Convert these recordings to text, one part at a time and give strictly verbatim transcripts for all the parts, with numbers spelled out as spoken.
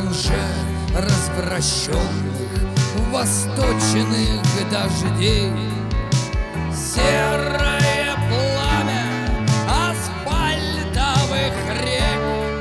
оранже развращенных восточных дождей. Серое пламя асфальтовых рек,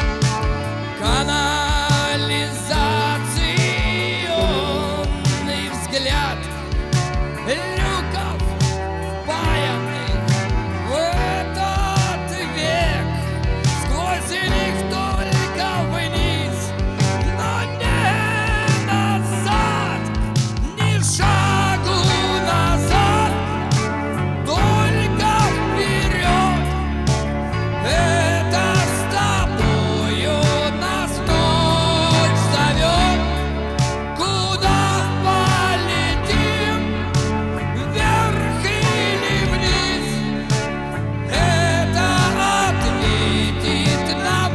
канализационный взгляд люков, впаянных в этот век. Сквозь них только вниз, но не назад, ни шагу назад, только вперед. Это с тобою нас ночь зовет. Куда полетим, вверх или вниз? Это ответит нам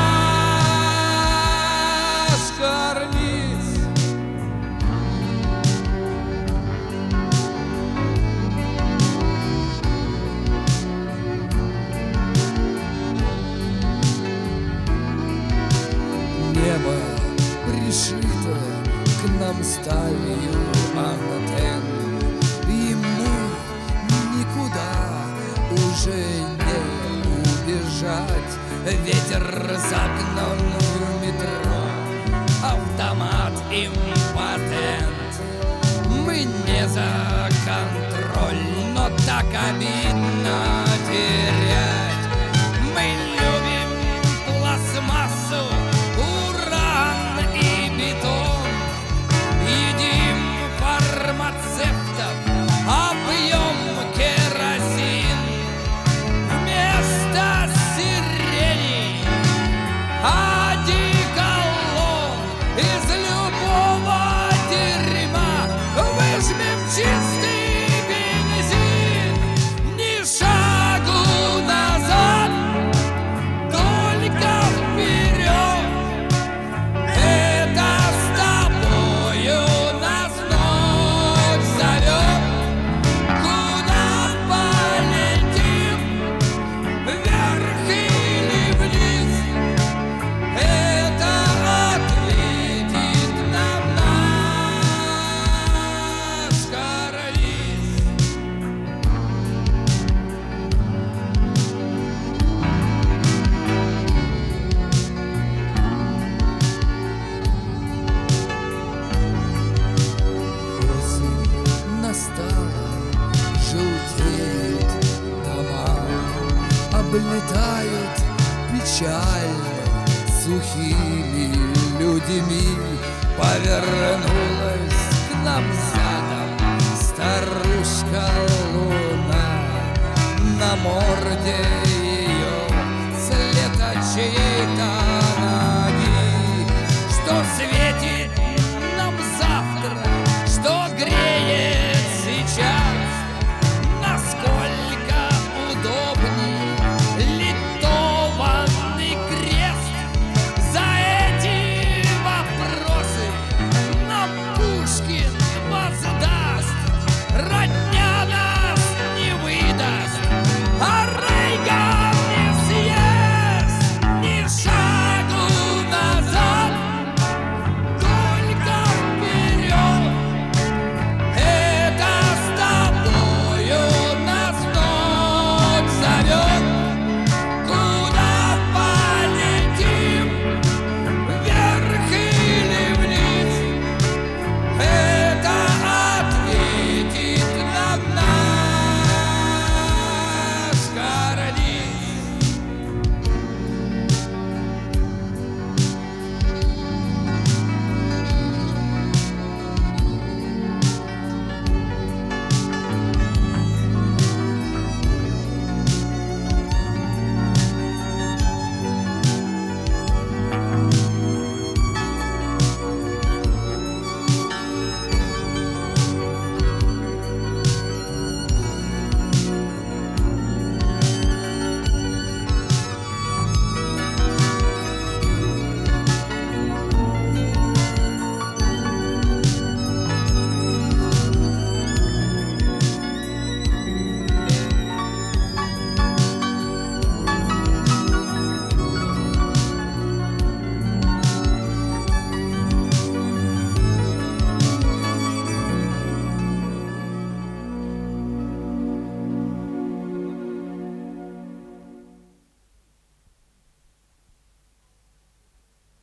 наш карниз. Небо пришито к нам сталью антенн, ему никуда уже не убежать. Ветер загнан в метро, автомат импотент. Мы не за контроль, но так обидно терять. Мы любим пластмассу, уран и бетон, едим фармацевтов, а пьем керосин. Вместо сирени одеколон, из любого дерьма выжмем чистый бензин. Ни шагу назад, только вперед. Это с тобою нас ночь зовет. Куда полетим, вверх или вниз? Это ответит нам наш карниз. Осень настала, желтеют дома, облетают печально сухими людьми. Повернулась к нам задом старушка Луна, на морде